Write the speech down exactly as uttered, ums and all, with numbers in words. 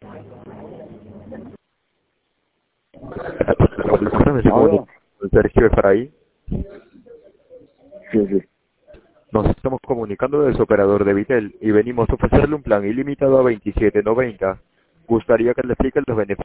Ahora, Sergio Efraín, sí, sí. nos estamos comunicando de su operador de Vitel y venimos a ofrecerle un plan ilimitado a veintisiete noventa. Gustaría que le explique los beneficios